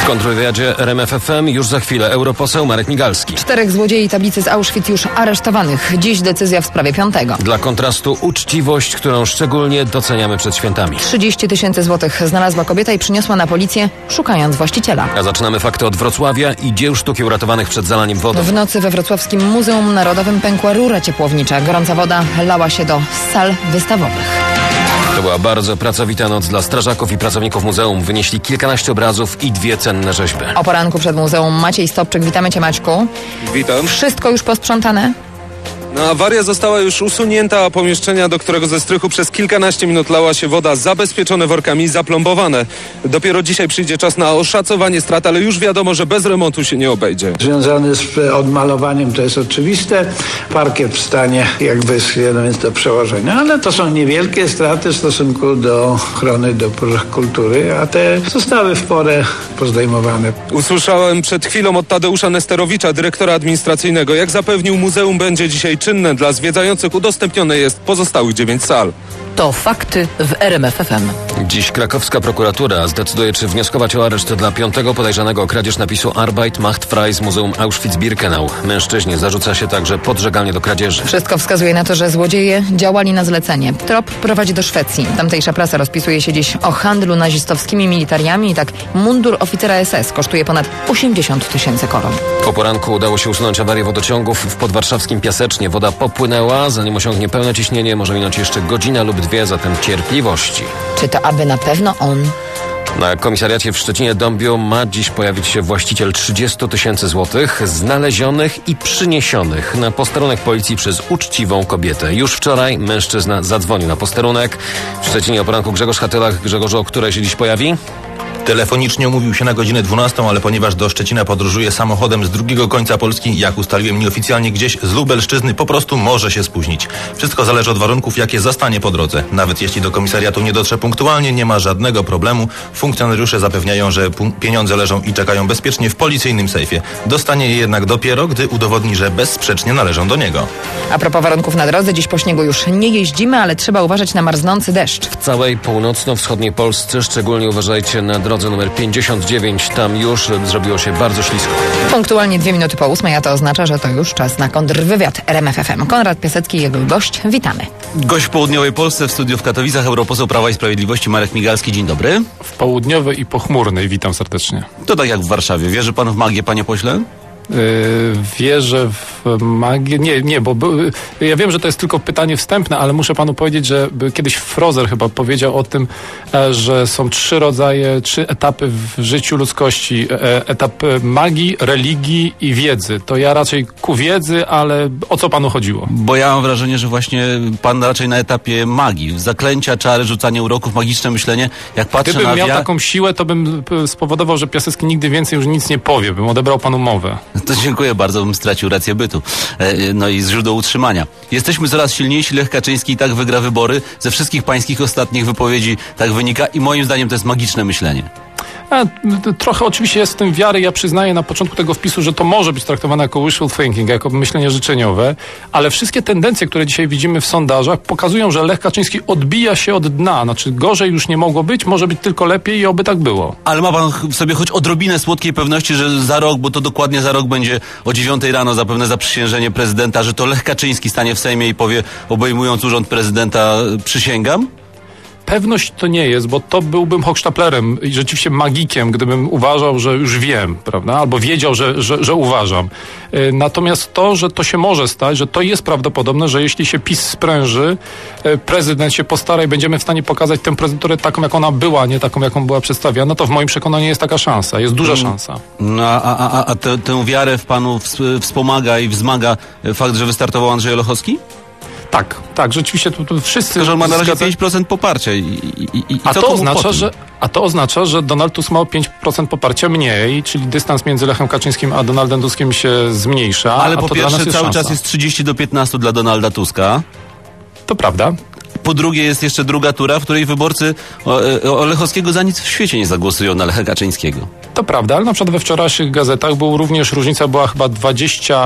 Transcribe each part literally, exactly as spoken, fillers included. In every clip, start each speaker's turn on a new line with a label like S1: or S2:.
S1: kontrwywiadzie R M F F M już za chwilę europoseł Marek Migalski.
S2: Czterech złodziei tablicy z Auschwitz już aresztowanych. Dziś decyzja w sprawie piątego.
S1: Dla kontrastu uczciwość, którą szczególnie doceniamy przed świętami.
S2: trzydzieści tysięcy złotych znalazła kobieta i przyniosła na policję, szukając właściciela.
S1: A zaczynamy fakty od Wrocławia i dzieł sztuki uratowanych przed zalaniem wodą.
S2: W nocy we Wrocławskim Muzeum Narodowym pękła rura ciepłownicza. Gorąca woda lała się do sal wystawowych.
S1: To była bardzo pracowita noc dla strażaków i pracowników muzeum. Wynieśli kilkanaście obrazów i dwie cenne rzeźby.
S2: O poranku przed muzeum Maciej Stopczyk. Witamy Cię, Maćku.
S3: Witam.
S2: Wszystko już posprzątane?
S3: No, awaria została już usunięta, a pomieszczenia, do którego ze strychu przez kilkanaście minut lała się woda, zabezpieczone workami, zaplombowane. Dopiero dzisiaj przyjdzie czas na oszacowanie strat, ale już wiadomo, że bez remontu się nie obejdzie.
S4: Związane z odmalowaniem to jest oczywiste. Parkiet w stanie jakby jest do przełożenia, ale to są niewielkie straty w stosunku do ochrony dóbr kultury, a te zostały w porę pozdejmowane.
S3: Usłyszałem przed chwilą od Tadeusza Nesterowicza, dyrektora administracyjnego, jak zapewnił, muzeum będzie dzisiaj czynne. Dla zwiedzających udostępnione jest pozostałych dziewięć sal.
S5: To fakty w R M F F M.
S1: Dziś krakowska prokuratura zdecyduje, czy wnioskować o areszt dla piątego podejrzanego o kradzież napisu Arbeit macht frei z Muzeum Auschwitz-Birkenau. Mężczyźnie zarzuca się także podżeganie do kradzieży.
S2: Wszystko wskazuje na to, że złodzieje działali na zlecenie. Trop prowadzi do Szwecji. Tamtejsza prasa rozpisuje się dziś o handlu nazistowskimi militariami i tak mundur oficera S S kosztuje ponad osiemdziesiąt tysięcy koron.
S1: Po poranku udało się usunąć awarię wodociągów w podwarszawskim Piasecznie. Woda popłynęła, zanim osiągnie pełne ciśnienie, może minąć jeszcze godzina lub dwie, zatem cierpliwości.
S2: Czy to aby na pewno on?
S1: Na komisariacie w Szczecinie-Dąbiu ma dziś pojawić się właściciel trzydzieści tysięcy złotych znalezionych i przyniesionych na posterunek policji przez uczciwą kobietę. Już wczoraj mężczyzna zadzwonił na posterunek. W Szczecinie o poranku Grzegorz Hatylak. Grzegorzu, o której się dziś pojawi?
S6: Telefonicznie umówił się na godzinę dwunastą, ale ponieważ do Szczecina podróżuje samochodem z drugiego końca Polski, jak ustaliłem nieoficjalnie gdzieś z Lubelszczyzny, po prostu może się spóźnić. Wszystko zależy od warunków, jakie zastanie po drodze. Nawet jeśli do komisariatu nie dotrze punktualnie, nie ma żadnego problemu. Funkcjonariusze zapewniają, że pieniądze leżą i czekają bezpiecznie w policyjnym sejfie. Dostanie je jednak dopiero, gdy udowodni, że bezsprzecznie należą do niego.
S2: A propos warunków na drodze, dziś po śniegu już nie jeździmy, ale trzeba uważać na marznący deszcz.
S1: W całej północno-wschodniej Polsce szczególnie uważajcie na drodze numer pięćdziesiąt dziewięć. Tam już zrobiło się bardzo ślisko.
S2: Punktualnie dwie minuty po ósmej, a to oznacza, że to już czas na kontrwywiad R M F F M. Konrad Piasecki i jego gość. Witamy.
S7: Gość w południowej Polsce, w studiu w Katowicach, europoseł Prawa i Sprawiedliwości Marek Migalski. Dzień dobry.
S8: W południowej i pochmurnej. Witam serdecznie.
S7: To tak jak w Warszawie. Wierzy pan w magię, panie pośle?
S8: Yy, wierzę w magię. Nie, nie, bo by, ja wiem, że to jest tylko pytanie wstępne, ale muszę panu powiedzieć, że kiedyś Frozer chyba powiedział o tym, e, że są trzy rodzaje, trzy etapy w życiu ludzkości. E, etap magii, religii i wiedzy. To ja raczej ku wiedzy, ale o co panu chodziło?
S7: Bo ja mam wrażenie, że właśnie pan raczej na etapie magii. Zaklęcia, czary, rzucanie uroków, magiczne myślenie. Jak patrzę
S8: Gdybym
S7: na
S8: miał
S7: wia...
S8: taką siłę, to bym spowodował, że Piasecki nigdy więcej już nic nie powie. Bym odebrał panu mowę.
S7: To dziękuję bardzo, bym stracił rację bytu. E, no i źródło utrzymania. Jesteśmy coraz silniejsi, Lech Kaczyński i tak wygra wybory. Ze wszystkich pańskich ostatnich wypowiedzi tak wynika i moim zdaniem to jest magiczne myślenie.
S8: A, trochę oczywiście jest w tym wiary. Ja przyznaję na początku tego wpisu, że to może być traktowane jako wishful thinking, jako myślenie życzeniowe, ale wszystkie tendencje, które dzisiaj widzimy w sondażach, pokazują, że Lech Kaczyński odbija się od dna. Znaczy gorzej już nie mogło być, może być tylko lepiej i oby tak było.
S7: Ale ma pan w sobie choć odrobinę słodkiej pewności, że za rok, bo to dokładnie za rok będzie o dziewiątej rano zapewne zaprzysiężenie prezydenta, że to Lech Kaczyński stanie w Sejmie i powie, obejmując urząd prezydenta, przysięgam?
S8: Pewność to nie jest, bo to byłbym hochsztaplerem i rzeczywiście magikiem, gdybym uważał, że już wiem, prawda? Albo wiedział, że, że, że uważam. Yy, natomiast to, że to się może stać, że to jest prawdopodobne, że jeśli się PiS spręży, yy, prezydent się postara i będziemy w stanie pokazać tę prezydenturę taką, jak ona była, nie taką, jaką była przedstawiana, to w moim przekonaniu jest taka szansa, jest duża szansa.
S7: No, a, a, a tę, tę wiarę w panu wspomaga i wzmaga fakt, że wystartował AndrzejOlochowski?
S8: Tak, tak, rzeczywiście tu, tu wszyscy...
S7: To, że on ma na razie
S8: zgadza...
S7: pięć procent poparcia. I, i, i, i
S8: a,
S7: co
S8: to
S7: to
S8: oznacza, że, a to oznacza, że Donald Tusk ma o pięć procent poparcia mniej, czyli dystans między Lechem Kaczyńskim a Donaldem Tuskiem się zmniejsza.
S7: Ale
S8: a
S7: po
S8: to
S7: pierwsze
S8: dla nas jest
S7: cały
S8: szansa.
S7: czas jest trzydzieści do piętnastu dla Donalda Tuska.
S8: To prawda.
S7: Po drugie jest jeszcze druga tura, w której wyborcy Olechowskiego za nic w świecie nie zagłosują na Lecha Kaczyńskiego.
S8: To prawda, ale na przykład we wczorajszych gazetach był również, różnica była chyba dwadzieścia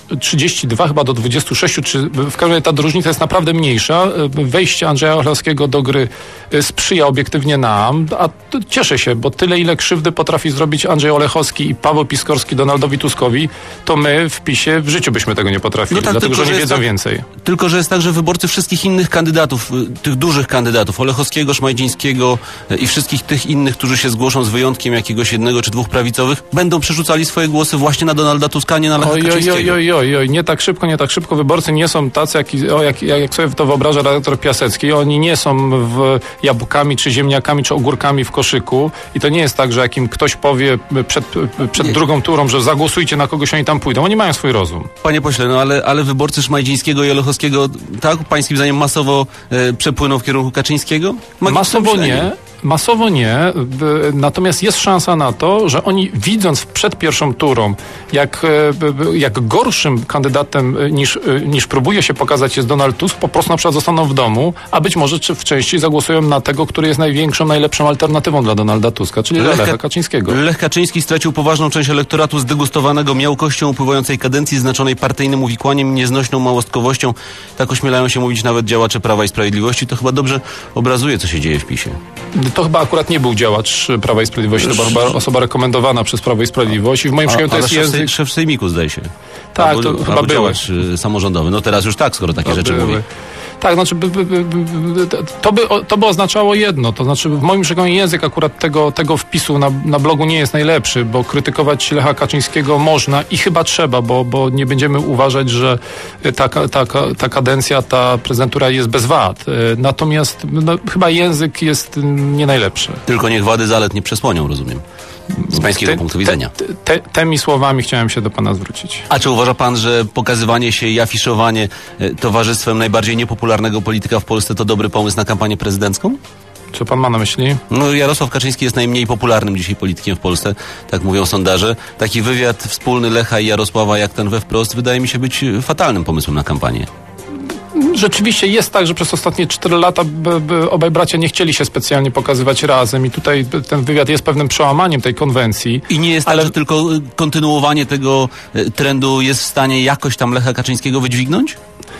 S8: trzydzieści dwa chyba do dwudziestu sześciu, czy w każdym razie ta różnica jest naprawdę mniejsza. Wejście Andrzeja Olechowskiego do gry sprzyja obiektywnie nam, a cieszę się, bo tyle, ile krzywdy potrafi zrobić Andrzej Olechowski i Paweł Piskorski Donaldowi Tuskowi, to my w PiSie w życiu byśmy tego nie potrafili, no tak, dlatego, tylko, że oni wiedzą
S7: tak,
S8: więcej.
S7: Tylko, że jest tak, że wyborcy wszystkich innych kandydatów, tych dużych kandydatów, Olechowskiego, Szmajdzińskiego i wszystkich tych innych, którzy się zgłoszą z wyjątkiem jakiegoś jednego czy dwóch prawicowych, będą przerzucali swoje głosy właśnie na Donalda Tuska, a nie na Lecha Kaczyńskiego.
S8: Oj, oj, oj, oj, nie tak szybko, nie tak szybko. Wyborcy nie są tacy, jak, o, jak, jak sobie to wyobraża redaktor Piasecki. Oni nie są w jabłkami, czy ziemniakami, czy ogórkami w koszyku i to nie jest tak, że jak im ktoś powie przed, przed drugą turą, że zagłosujcie na kogoś, oni tam pójdą. Oni mają swój rozum.
S7: Panie pośle, no ale, ale wyborcy Szmajdzińskiego i Olechowskiego, tak, pańskim zdaniem masowo e, przepłyną w kierunku Kaczyńskiego? Magiczne
S8: Masowo
S7: myślenie.
S8: nie. Masowo nie, natomiast jest szansa na to, że oni widząc przed pierwszą turą, jak, jak gorszym kandydatem niż, niż próbuje się pokazać jest Donald Tusk, po prostu na przykład zostaną w domu, a być może czy w części zagłosują na tego, który jest największą, najlepszą alternatywą dla Donalda Tuska, czyli Lech, Lecha Kaczyńskiego.
S7: Lech Kaczyński stracił poważną część elektoratu zdegustowanego miałkością upływającej kadencji, znaczonej partyjnym uwikłaniem i nieznośną małostkowością. Tak ośmielają się mówić nawet działacze Prawa i Sprawiedliwości. To chyba dobrze obrazuje, co się dzieje w PiSie.
S8: To chyba akurat nie był działacz Prawa i Sprawiedliwości, to była chyba osoba rekomendowana przez Prawo i Sprawiedliwość i w moim przekonaniu to jest
S7: szef,
S8: język...
S7: szef Sejmiku, zdaje się.
S8: Tak,
S7: albo,
S8: to
S7: albo
S8: chyba był
S7: działacz samorządowy. No teraz już tak, skoro takie
S8: to
S7: rzeczy
S8: były.
S7: mówi.
S8: Tak, znaczy by, by, by, by, to, by, to by oznaczało jedno, to znaczy w moim przekonaniu język akurat tego, tego wpisu na, na blogu nie jest najlepszy, bo krytykować Lecha Kaczyńskiego można i chyba trzeba, bo, bo nie będziemy uważać, że ta, ta, ta kadencja, ta prezydentura jest bez wad. Natomiast no, chyba język jest nie najlepszy.
S7: Tylko niech wady zalet nie przesłonią, rozumiem. Z pańskiego
S8: te,
S7: punktu widzenia.
S8: Te, te, tymi słowami chciałem się do pana zwrócić.
S7: A czy uważa pan, że pokazywanie się i afiszowanie e, towarzystwem najbardziej niepopularnego polityka w Polsce to dobry pomysł na kampanię prezydencką?
S8: Co pan ma na myśli?
S7: No, Jarosław Kaczyński jest najmniej popularnym dzisiaj politykiem w Polsce, tak mówią sondaże. Taki wywiad wspólny Lecha i Jarosława jak ten we Wprost wydaje mi się być fatalnym pomysłem na kampanię.
S8: Rzeczywiście jest tak, że przez ostatnie cztery lata by, by obaj bracia nie chcieli się specjalnie pokazywać razem i tutaj ten wywiad jest pewnym przełamaniem tej konwencji.
S7: I nie jest
S8: ale...
S7: tak, że tylko kontynuowanie tego trendu jest w stanie jakoś tam Lecha Kaczyńskiego wydźwignąć?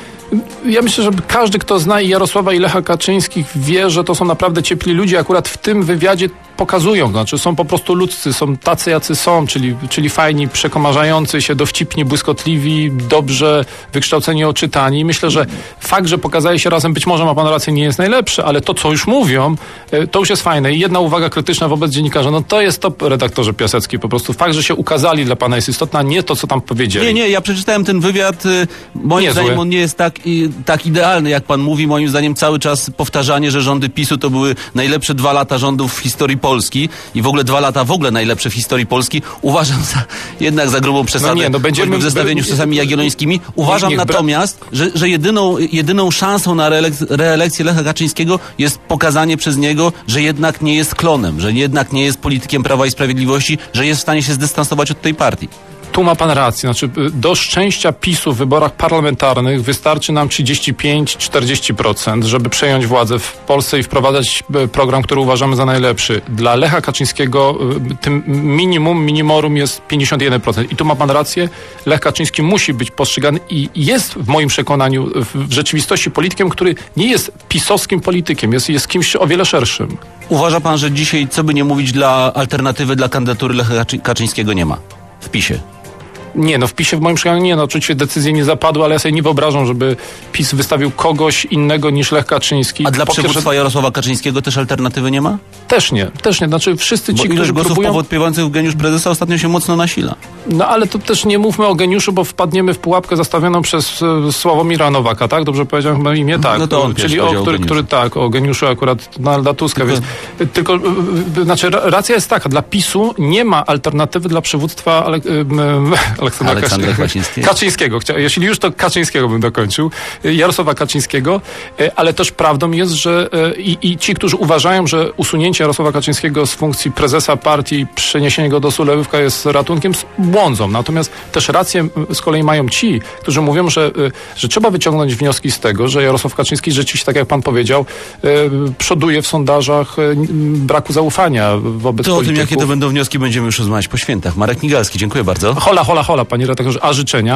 S8: Ja myślę, że każdy, kto zna i Jarosława i Lecha Kaczyńskich, wie, że to są naprawdę ciepli ludzie. Akurat w tym wywiadzie pokazują, znaczy są po prostu ludzcy, są tacy, jacy są, czyli, czyli fajni, przekomarzający się, dowcipni, błyskotliwi, dobrze wykształceni, oczytani. Myślę, że fakt, że pokazali się razem, być może ma pan rację, nie jest najlepszy, ale to, co już mówią, to już jest fajne. I jedna uwaga krytyczna wobec dziennikarza, no to jest to, redaktorze Piasecki, po prostu fakt, że się ukazali dla pana jest istotne, a nie to, co tam powiedzieli.
S7: Nie, nie, ja przeczytałem ten wywiad, moim
S8: Niezły.
S7: zdaniem on nie jest tak, i, tak idealny, jak pan mówi. Moim zdaniem cały czas powtarzanie, że rządy PiSu to były najlepsze dwa lata rządów w historii Polski i w ogóle dwa lata w ogóle najlepsze w historii Polski, uważam za, jednak za grubą przesadę.
S8: No nie, no będziemy
S7: w zestawieniu z czasami jagiellońskimi. Uważam niech, niech natomiast, bra... że, że jedyną, jedyną szansą na reelek- reelekcję Lecha Kaczyńskiego jest pokazanie przez niego, że jednak nie jest klonem, że jednak nie jest politykiem Prawa i Sprawiedliwości, że jest w stanie się zdystansować od tej partii.
S8: Tu ma pan rację. Znaczy, do szczęścia PiSu w wyborach parlamentarnych wystarczy nam trzydzieści pięć do czterdziestu procent, żeby przejąć władzę w Polsce i wprowadzać program, który uważamy za najlepszy. Dla Lecha Kaczyńskiego tym minimum, minimorum jest pięćdziesiąt jeden procent. I tu ma pan rację. Lech Kaczyński musi być postrzegany i jest w moim przekonaniu w rzeczywistości politykiem, który nie jest pisowskim politykiem, jest, jest kimś o wiele szerszym.
S7: Uważa pan, że dzisiaj, co by nie mówić, dla alternatywy dla kandydatury Lecha Kaczyńskiego nie ma w PiSie?
S8: Nie, no w PiSie w moim przekonaniu nie, no oczywiście decyzje nie zapadły, ale ja sobie nie wyobrażam, żeby PiS wystawił kogoś innego niż Lech Kaczyński.
S7: A dla
S8: po
S7: przywództwa
S8: pierwsze...
S7: Jarosława Kaczyńskiego też alternatywy nie ma?
S8: Też nie, też nie. Znaczy wszyscy ci,
S7: bo
S8: którzy
S7: głosów
S8: próbują...
S7: powątpiewających w geniusz prezesa ostatnio się mocno nasila.
S8: No ale to też nie mówmy o geniuszu, bo wpadniemy w pułapkę zastawioną przez e, Sławomira Nowaka, tak? Dobrze powiedziałem chyba imię? Tak.
S7: No to on
S8: Czyli o, który, który, tak, o geniuszu akurat Donalda Tuska. Tylko, więc, tylko e, znaczy racja jest taka, dla PiSu nie ma alternatywy dla przywództwa Ale, e, Aleksandra Kaczyńskiego.
S7: Kaczyńskiego.
S8: Kaczyńskiego. Jeśli już, to Kaczyńskiego bym dokończył. Jarosława Kaczyńskiego. Ale też prawdą jest, że i, i ci, którzy uważają, że usunięcie Jarosława Kaczyńskiego z funkcji prezesa partii i przeniesienie go do Sulejówka jest ratunkiem, błądzą. Natomiast też rację z kolei mają ci, którzy mówią, że, że trzeba wyciągnąć wnioski z tego, że Jarosław Kaczyński rzeczywiście, tak jak pan powiedział, przoduje w sondażach braku zaufania wobec
S7: to
S8: polityków.
S7: O tym, jakie to będą wnioski, będziemy już rozmawiać po świętach. Marek Migalski, dziękuję bardzo.
S8: Hola, hola, hola, panie redaktorze. A życzenia?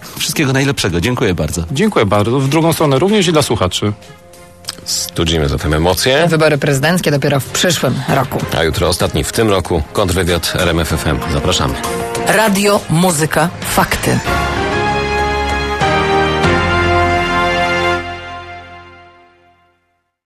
S7: Wszystkiego najlepszego. Dziękuję bardzo.
S8: Dziękuję bardzo. W drugą stronę również i dla słuchaczy.
S1: Studzimy zatem emocje.
S2: Wybory prezydenckie dopiero w przyszłym roku.
S1: A jutro ostatni w tym roku kontrwywiad R M F F M. Zapraszamy.
S5: Radio, muzyka, fakty.